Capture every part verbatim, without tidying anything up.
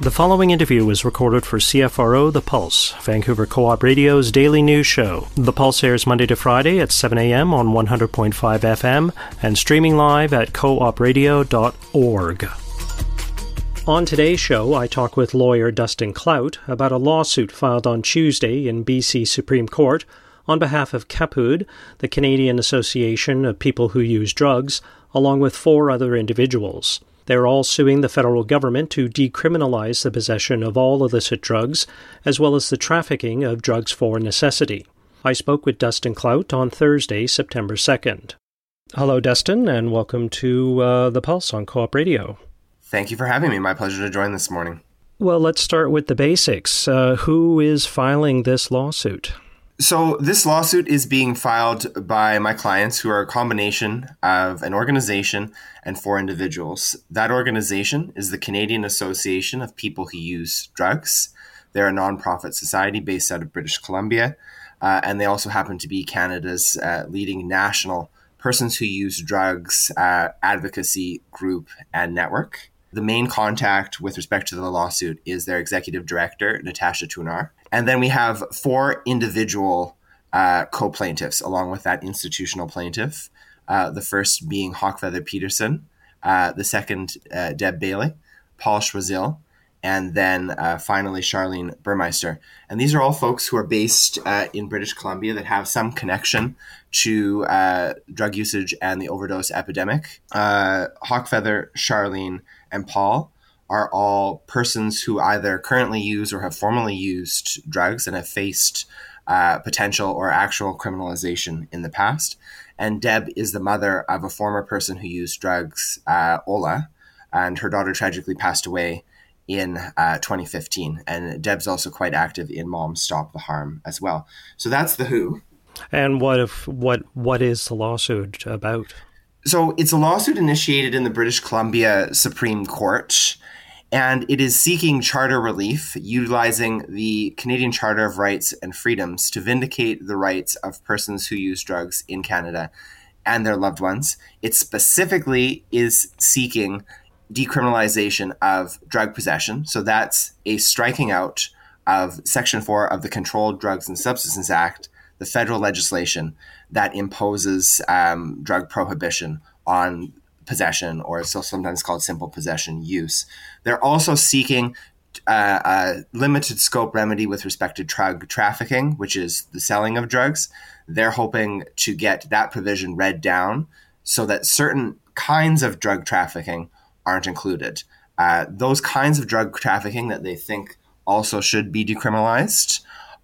The following interview was recorded for C F R O The Pulse, Vancouver Co-op Radio's daily news show. The Pulse airs Monday to Friday at seven a.m. on one hundred point five F M and streaming live at co op radio dot org. On today's show, I talk with lawyer Dustin Clout about a lawsuit filed on Tuesday in B C Supreme Court on behalf of CAPUD, the Canadian Association of People Who Use Drugs, along with four other individuals. They're all suing the federal government to decriminalize the possession of all illicit drugs, as well as the trafficking of drugs for necessity. I spoke with Dustin Clout on Thursday, September second. Hello, Dustin, and welcome to uh, The Pulse on Co-op Radio. Thank you for having me. My pleasure to join this morning. Well, let's start with the basics. Uh, who is filing this lawsuit? So this lawsuit is being filed by my clients, who are a combination of an organization and four individuals. That organization is the Canadian Association of People Who Use Drugs. They're a nonprofit society based out of British Columbia, uh, and they also happen to be Canada's uh, leading national persons who use drugs uh, advocacy group and network. The main contact with respect to the lawsuit is their executive director, Natasha Tunar. And then we have four individual uh, co-plaintiffs, along with that institutional plaintiff. Uh, the first being Hawkfeather Peterson, uh, the second, uh, Deb Bailey, Paul Schwazil, and then uh, finally Charlene Burmeister. And these are all folks who are based uh, in British Columbia that have some connection to uh, drug usage and the overdose epidemic. Uh, Hawkfeather, Charlene, and Paul are all persons who either currently use or have formerly used drugs and have faced uh, potential or actual criminalization in the past. And Deb is the mother of a former person who used drugs, uh, Ola, and her daughter tragically passed away in uh, twenty fifteen. And Deb's also quite active in Moms Stop the Harm as well. So that's the who. And what if what what is the lawsuit about? So it's a lawsuit initiated in the British Columbia Supreme Court, and it is seeking charter relief, utilizing the Canadian Charter of Rights and Freedoms to vindicate the rights of persons who use drugs in Canada and their loved ones. It specifically is seeking decriminalization of drug possession. So that's a striking out of Section four of the Controlled Drugs and Substances Act, the federal legislation that imposes um, drug prohibition on possession, or so sometimes called simple possession use. They're also seeking uh, a limited scope remedy with respect to drug trafficking, which is the selling of drugs. They're hoping to get that provision read down so that certain kinds of drug trafficking aren't included. Uh, those kinds of drug trafficking that they think also should be decriminalized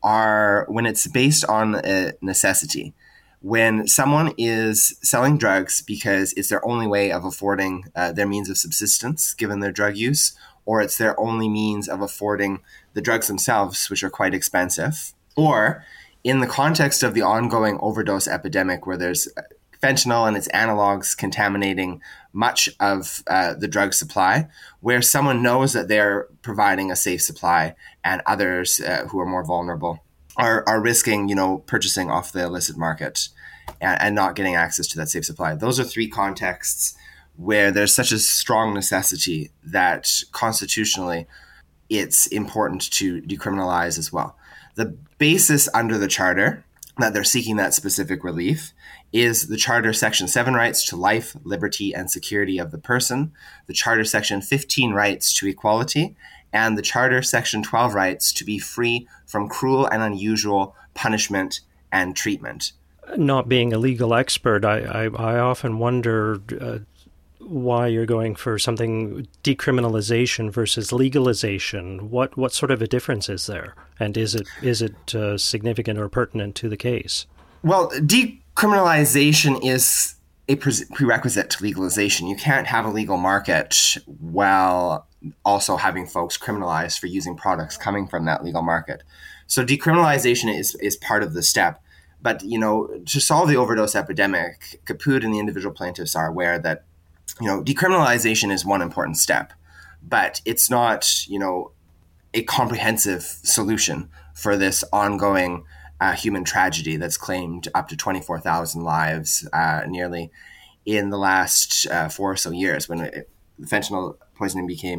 are when it's based on a necessity. When someone is selling drugs because it's their only way of affording uh, their means of subsistence, given their drug use, or it's their only means of affording the drugs themselves, which are quite expensive, or in the context of the ongoing overdose epidemic where there's fentanyl and its analogs contaminating much of uh, the drug supply, where someone knows that they're providing a safe supply and others uh, who are more vulnerable are, are risking, you know, purchasing off the illicit market and, and not getting access to that safe supply. Those are three contexts where there's such a strong necessity that constitutionally it's important to decriminalize as well. The basis under the Charter that they're seeking that specific relief is the Charter Section seven rights to life, liberty, and security of the person, the Charter Section fifteen rights to equality, and the Charter Section twelve rights to be free from cruel and unusual punishment and treatment. Not being a legal expert, I, I, I often wonder uh, why you're going for something decriminalization versus legalization. What what sort of a difference is there? And is it is it uh, significant or pertinent to the case? Well, decriminalization is a pre- prerequisite to legalization. You can't have a legal market while also having folks criminalized for using products coming from that legal market. So decriminalization is, is part of the step. But, you know, to solve the overdose epidemic, CAPUD and the individual plaintiffs are aware that, you know, decriminalization is one important step, but it's not, you know, a comprehensive solution for this ongoing uh, human tragedy that's claimed up to twenty-four thousand lives uh, nearly in the last uh, four or so years when it, fentanyl poisoning became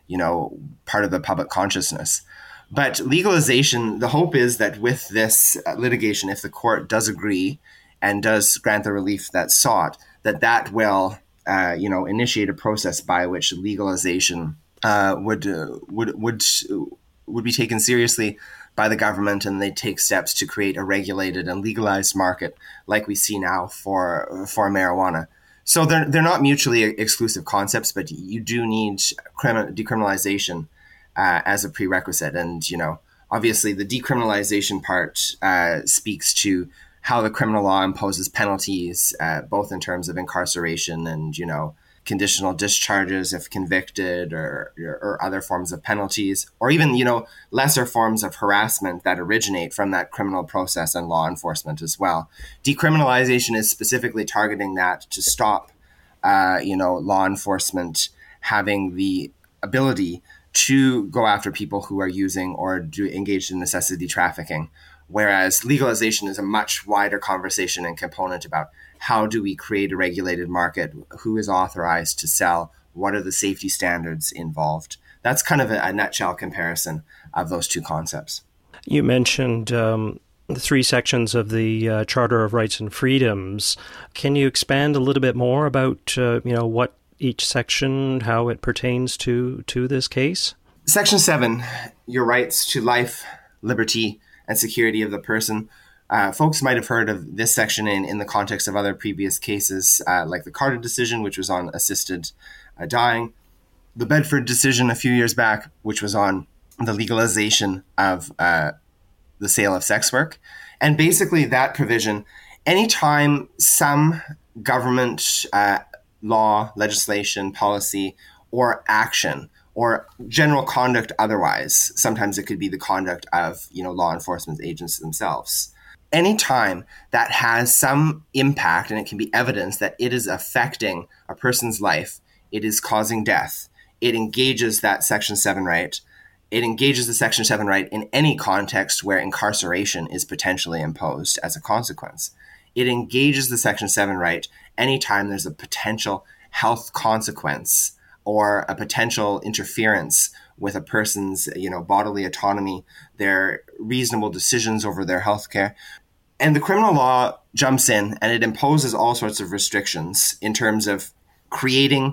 you know, part of the public consciousness. But legalization, the hope is that with this litigation, if the court does agree and does grant the relief that's sought, that that will, uh, you know, initiate a process by which legalization uh, would uh, would would would be taken seriously by the government, and they take steps to create a regulated and legalized market like we see now for for marijuana. So they're they're not mutually exclusive concepts, but you do need criminal decriminalization uh, as a prerequisite. And you know, obviously, the decriminalization part uh, speaks to how the criminal law imposes penalties, uh, both in terms of incarceration and, you know, conditional discharges if convicted, or, or other forms of penalties, or even, you know, lesser forms of harassment that originate from that criminal process and law enforcement as well. Decriminalization is specifically targeting that to stop, uh, you know, law enforcement having the ability to go after people who are using or do engage in necessity trafficking. Whereas legalization is a much wider conversation and component about how do we create a regulated market, who is authorized to sell, what are the safety standards involved. That's kind of a, a nutshell comparison of those two concepts. You mentioned um, the three sections of the uh, Charter of Rights and Freedoms. Can you expand a little bit more about, uh, you know, what each section, how it pertains to, to this case? Section seven, your rights to life, liberty, and security of the person. Uh, folks might have heard of this section in, in the context of other previous cases, uh, like the Carter decision, which was on assisted uh, dying, the Bedford decision a few years back, which was on the legalization of uh, the sale of sex work. And basically that provision, anytime some government uh, law, legislation, policy, or action or general conduct otherwise, sometimes it could be the conduct of, you know, law enforcement agents themselves. Anytime that has some impact, and it can be evidence that it is affecting a person's life, it is causing death, it engages that Section seven right. It engages the Section seven right in any context where incarceration is potentially imposed as a consequence. It engages the Section seven right anytime there's a potential health consequence or a potential interference with a person's, you know, bodily autonomy, their reasonable decisions over their healthcare. And the criminal law jumps in and it imposes all sorts of restrictions in terms of creating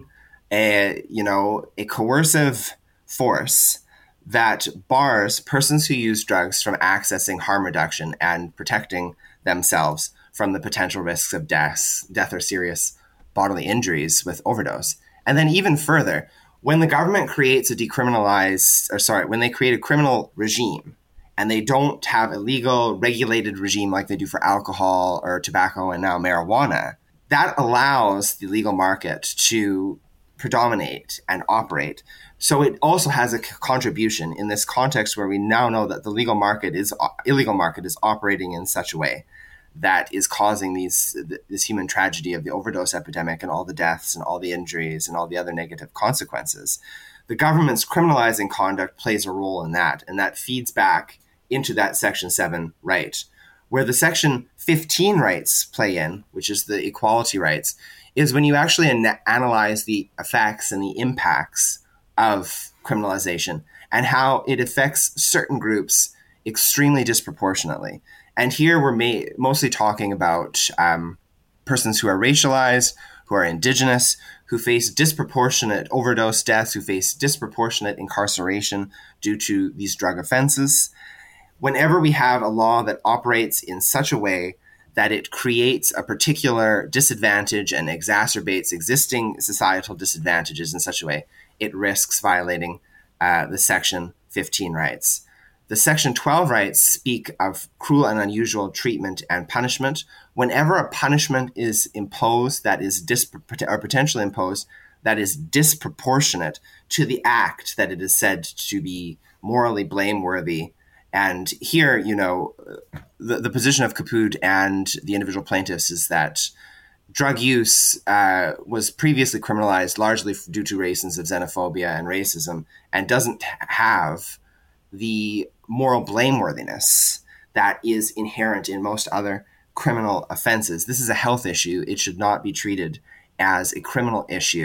a, you know, a coercive force that bars persons who use drugs from accessing harm reduction and protecting themselves from the potential risks of death, death or serious bodily injuries with overdose. And then even further, when the government creates a decriminalized, or sorry, when they create a criminal regime and they don't have a legal regulated regime like they do for alcohol or tobacco and now marijuana, that allows the legal market to predominate and operate. So it also has a contribution in this context where we now know that the legal market is, illegal market is operating in such a way that is causing these this human tragedy of the overdose epidemic and all the deaths and all the injuries and all the other negative consequences. The government's criminalizing conduct plays a role in that, and that feeds back into that Section seven right. Where the Section fifteen rights play in, which is the equality rights, is when you actually an- analyze the effects and the impacts of criminalization and how it affects certain groups extremely disproportionately. And here we're ma- mostly talking about um, persons who are racialized, who are indigenous, who face disproportionate overdose deaths, who face disproportionate incarceration due to these drug offenses. Whenever we have a law that operates in such a way that it creates a particular disadvantage and exacerbates existing societal disadvantages in such a way, it risks violating uh, the Section fifteen rights. The Section twelve rights speak of cruel and unusual treatment and punishment. Whenever a punishment is imposed that is dispro- or potentially imposed that is disproportionate to the act that it is said to be morally blameworthy. And here, you know, the, the position of Caput and the individual plaintiffs is that drug use uh, was previously criminalized largely due to reasons of xenophobia and racism and doesn't have the moral blameworthiness that is inherent in most other criminal offenses. This is a health issue. It should not be treated as a criminal issue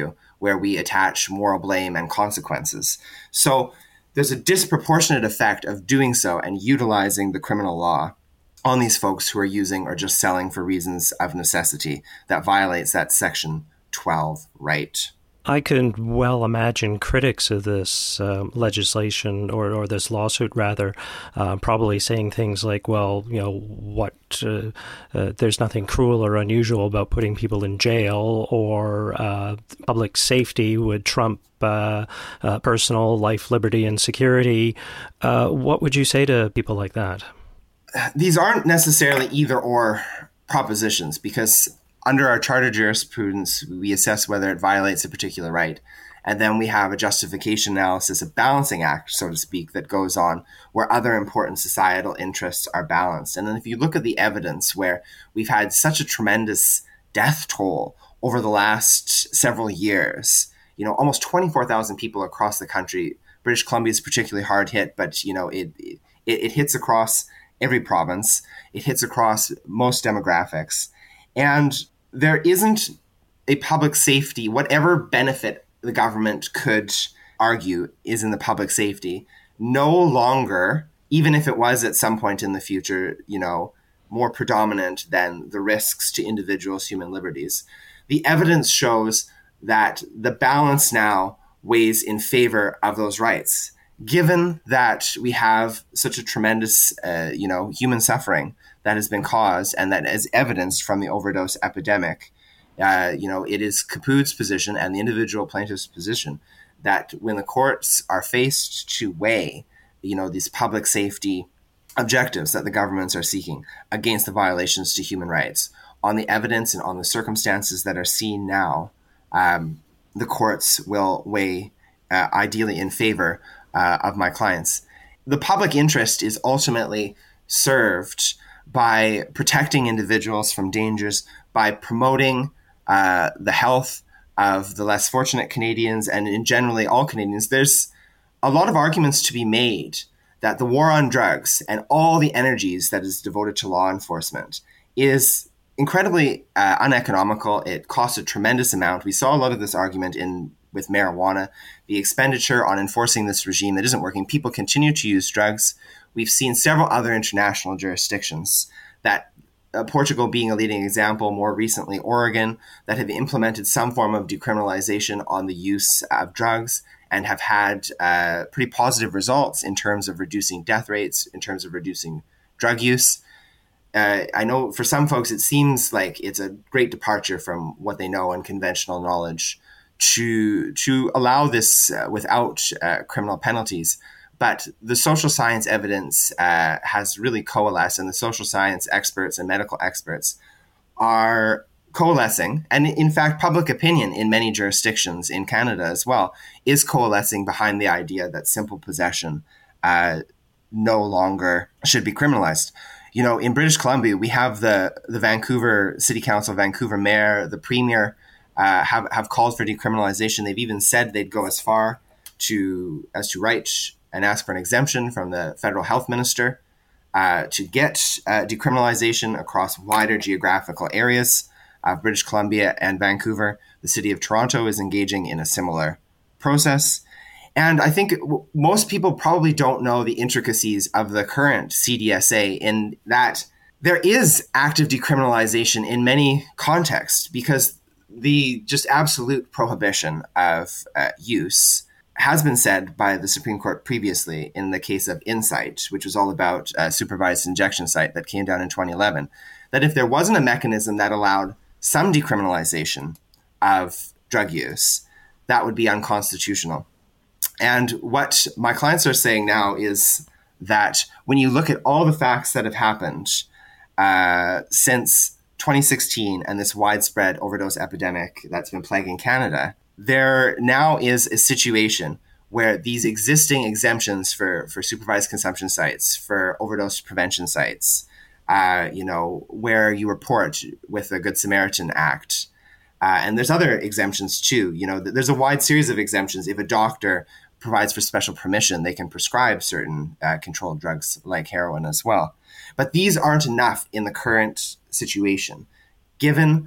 where we attach moral blame and consequences. So there's a disproportionate effect of doing so and utilizing the criminal law on these folks who are using or just selling for reasons of necessity that violates that Section twelve right. I can well imagine critics of this uh, legislation or, or this lawsuit, rather, uh, probably saying things like, well, you know, what, uh, uh, there's nothing cruel or unusual about putting people in jail, or uh, public safety would trump uh, uh, personal life, liberty, and security. Uh, what would you say to people like that? These aren't necessarily either or propositions, because under our charter jurisprudence, we assess whether it violates a particular right. And then we have a justification analysis, a balancing act, so to speak, that goes on where other important societal interests are balanced. And then if you look at the evidence where we've had such a tremendous death toll over the last several years, you know, almost twenty-four thousand people across the country. British Columbia is particularly hard hit, but, you know, it, it, it hits across every province. It hits across most demographics. And there isn't a public safety, whatever benefit the government could argue is in the public safety, no longer, even if it was at some point in the future, you know, more predominant than the risks to individuals' human liberties. The evidence shows that the balance now weighs in favor of those rights, given that we have such a tremendous, uh, you know, human suffering that has been caused, and that is evidenced from the overdose epidemic. Uh, you know, it is Capood's position and the individual plaintiff's position that when the courts are faced to weigh, you know, these public safety objectives that the governments are seeking against the violations to human rights, on the evidence and on the circumstances that are seen now, um, the courts will weigh uh, ideally in favor uh, of my clients. The public interest is ultimately served by protecting individuals from dangers, by promoting uh, the health of the less fortunate Canadians and in generally all Canadians. There's a lot of arguments to be made that the war on drugs and all the energies that is devoted to law enforcement is incredibly uh, uneconomical. It costs a tremendous amount. We saw a lot of this argument in with marijuana, the expenditure on enforcing this regime that isn't working. People continue to use drugs. We've seen several other international jurisdictions, that uh, Portugal being a leading example, more recently Oregon, that have implemented some form of decriminalization on the use of drugs and have had uh, pretty positive results in terms of reducing death rates, in terms of reducing drug use. Uh, I know for some folks, it seems like it's a great departure from what they know and conventional knowledge to to allow this uh, without uh, criminal penalties. But the social science evidence uh, has really coalesced, and the social science experts and medical experts are coalescing. And in fact, public opinion in many jurisdictions in Canada as well is coalescing behind the idea that simple possession uh, no longer should be criminalized. You know, in British Columbia, we have the, the Vancouver City Council, Vancouver Mayor, the Premier uh, have, have called for decriminalization. They've even said they'd go as far to as to write and ask for an exemption from the federal health minister uh, to get uh, decriminalization across wider geographical areas of British Columbia and Vancouver. The city of Toronto is engaging in a similar process. And I think w- most people probably don't know the intricacies of the current C D S A in that there is active decriminalization in many contexts, because the just absolute prohibition of uh, use has been said by the Supreme Court previously in the case of Insight, which was all about a supervised injection site that came down in twenty eleven, that if there wasn't a mechanism that allowed some decriminalization of drug use, that would be unconstitutional. And what my clients are saying now is that when you look at all the facts that have happened uh, since twenty sixteen and this widespread overdose epidemic that's been plaguing Canada, there now is a situation where these existing exemptions for, for supervised consumption sites, for overdose prevention sites, uh, you know, where you report with the Good Samaritan Act, uh, and there's other exemptions too. You know, there's a wide series of exemptions. If a doctor provides for special permission, they can prescribe certain uh, controlled drugs like heroin as well. But these aren't enough in the current situation, given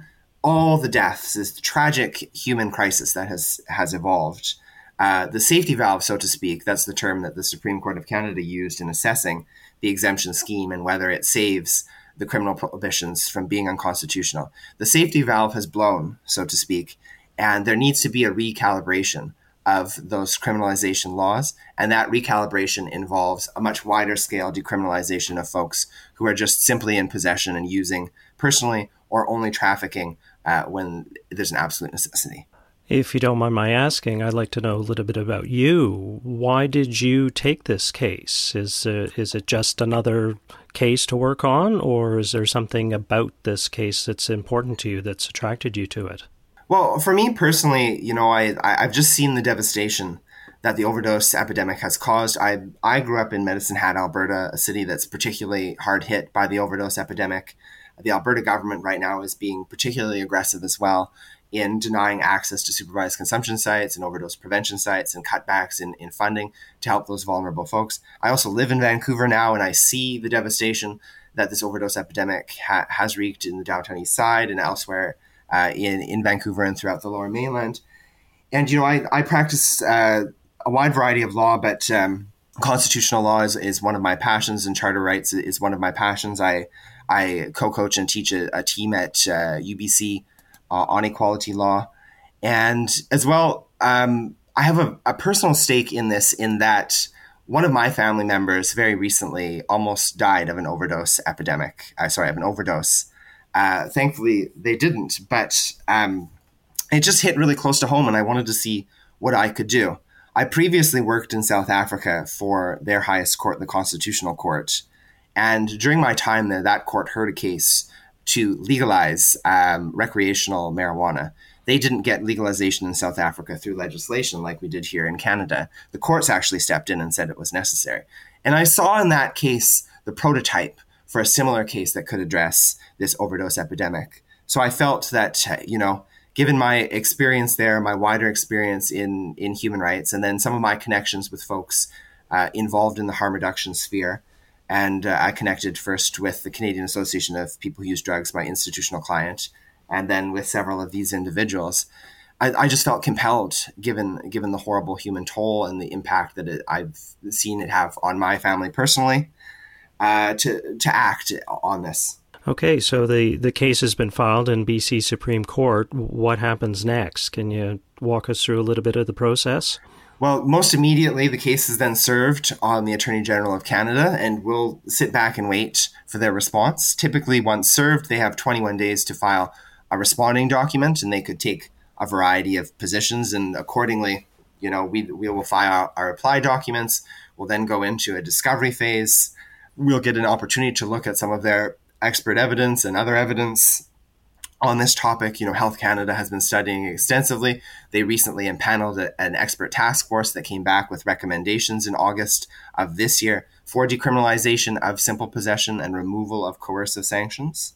all the deaths, this tragic human crisis that has, has evolved, uh, the safety valve, so to speak, that's the term that the Supreme Court of Canada used in assessing the exemption scheme and whether it saves the criminal prohibitions from being unconstitutional. The safety valve has blown, so to speak, and there needs to be a recalibration of those criminalization laws. And that recalibration involves a much wider scale decriminalization of folks who are just simply in possession and using personally or only trafficking uh, when there's an absolute necessity. If you don't mind my asking, I'd like to know a little bit about you. Why did you take this case? Is uh, is it just another case to work on, or is there something about this case that's important to you that's attracted you to it? Well, for me personally, you know, I, I I've just seen the devastation that the overdose epidemic has caused. I I grew up in Medicine Hat, Alberta, a city that's particularly hard hit by the overdose epidemic. The Alberta government right now is being particularly aggressive as well in denying access to supervised consumption sites and overdose prevention sites and cutbacks in, in funding to help those vulnerable folks. I also live in Vancouver now, and I see the devastation that this overdose epidemic ha- has wreaked in the downtown east side and elsewhere uh, in, in Vancouver and throughout the lower mainland. And, you know, I, I practice uh, a wide variety of law, but um, constitutional law is, is one of my passions, and charter rights is one of my passions. I I co-coach and teach a, a team at uh, U B C uh, on equality law. And as well, um, I have a, a personal stake in this, in that one of my family members very recently almost died of an overdose epidemic. Uh, sorry, of an overdose. Uh, thankfully, they didn't, but um, it just hit really close to home, and I wanted to see what I could do. I previously worked in South Africa for their highest court, the Constitutional Court. And during my time there, that court heard a case to legalize um, recreational marijuana. They didn't get legalization in South Africa through legislation like we did here in Canada. The courts actually stepped in and said it was necessary. And I saw in that case the prototype for a similar case that could address this overdose epidemic. So I felt that, you know, given my experience there, my wider experience in, in human rights, and then some of my connections with folks uh, involved in the harm reduction sphere, and uh, I connected first with the Canadian Association of People Who Use Drugs, my institutional client, and then with several of these individuals. I, I just felt compelled, given given the horrible human toll and the impact that it, I've seen it have on my family personally, uh, to to act on this. Okay, so the, the case has been filed in B C Supreme Court. What happens next? Can you walk us through a little bit of the process? Well, most immediately, the case is then served on the Attorney General of Canada, and we'll sit back and wait for their response. Typically, once served, they have twenty-one days to file a responding document, and they could take a variety of positions. And accordingly, you know, we we will file our reply documents. We'll then go into a discovery phase. We'll get an opportunity to look at some of their expert evidence and other evidence on this topic. You know, Health Canada has been studying extensively. They recently impaneled a, an expert task force that came back with recommendations in August of this year for decriminalization of simple possession and removal of coercive sanctions.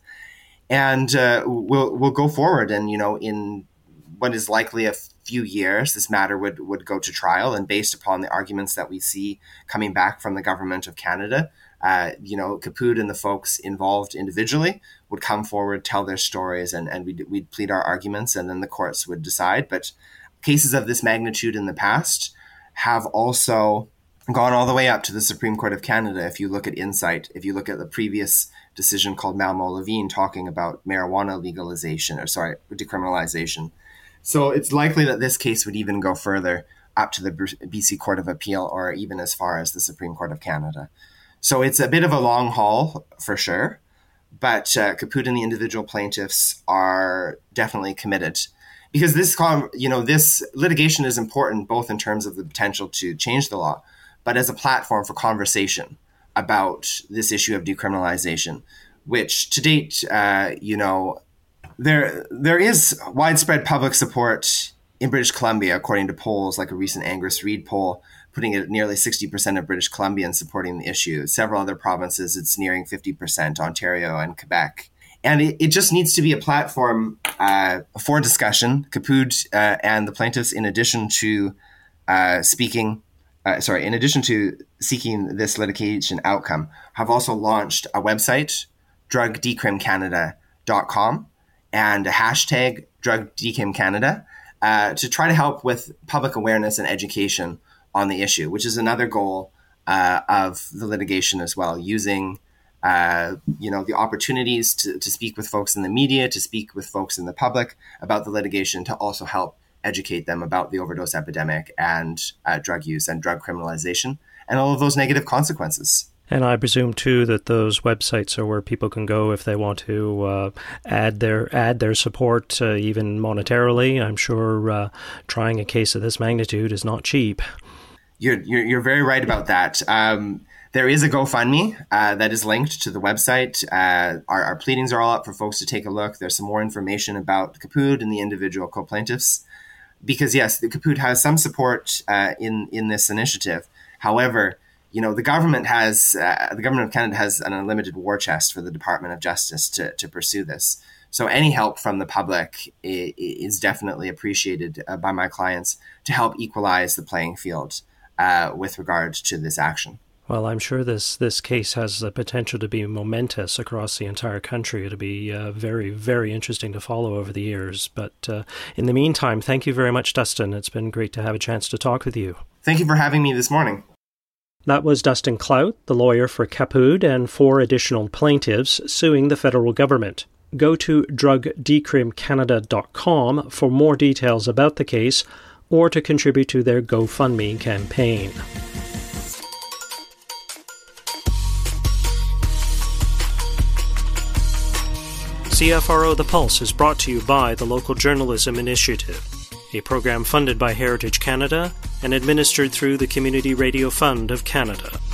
And uh, we'll we'll go forward, and, you know, in what is likely a few years, this matter would, would go to trial. And based upon the arguments that we see coming back from the government of Canada, Uh, you know, Kaput and the folks involved individually would come forward, tell their stories, and, and we'd, we'd plead our arguments, and then the courts would decide. But cases of this magnitude in the past have also gone all the way up to the Supreme Court of Canada. If you look at Insight, if you look at the previous decision called Malmo-Levine talking about marijuana legalization, or sorry, decriminalization. So it's likely that this case would even go further up to the B C Court of Appeal, or even as far as the Supreme Court of Canada. So it's a bit of a long haul for sure, but uh, Kaput and the individual plaintiffs are definitely committed, because this, you know, this litigation is important both in terms of the potential to change the law, but as a platform for conversation about this issue of decriminalization, which to date, uh, you know, there there is widespread public support in British Columbia, according to polls like a recent Angus Reid poll, putting it at nearly sixty percent of British Columbians supporting the issue. Several other provinces, it's nearing fifty percent, Ontario and Quebec. And it, it just needs to be a platform uh, for discussion. Kaput uh, and the plaintiffs, in addition to uh, speaking, uh, sorry, in addition to seeking this litigation outcome, have also launched a website, drug decrim canada dot com. and a hashtag Drug Decrim Canada uh, to try to help with public awareness and education on the issue, which is another goal uh, of the litigation as well, using uh, you know, the opportunities to, to speak with folks in the media, to speak with folks in the public about the litigation, to also help educate them about the overdose epidemic and uh, drug use and drug criminalization and all of those negative consequences. And I presume, too, that those websites are where people can go if they want to uh, add their add their support, uh, even monetarily. I'm sure uh, trying a case of this magnitude is not cheap. You're you're, you're very right about that. Um, there is a GoFundMe uh, that is linked to the website. Uh, our, our pleadings are all up for folks to take a look. There's some more information about Capud and the individual co-plaintiffs. Because, yes, the Capud has some support uh, in, in this initiative. However, you know, the government has uh, the government of Canada has an unlimited war chest for the Department of Justice to, to pursue this. So any help from the public is, is definitely appreciated uh, by my clients to help equalize the playing field uh, with regard to this action. Well, I'm sure this, this case has the potential to be momentous across the entire country. It'll be uh, very, very interesting to follow over the years. But uh, in the meantime, thank you very much, Dustin. It's been great to have a chance to talk with you. Thank you for having me this morning. That was Dustin Clout, the lawyer for Capud and four additional plaintiffs suing the federal government. Go to drug decrim canada dot com for more details about the case or to contribute to their GoFundMe campaign. C F R O The Pulse is brought to you by the Local Journalism Initiative, a program funded by Heritage Canada and administered through the Community Radio Fund of Canada.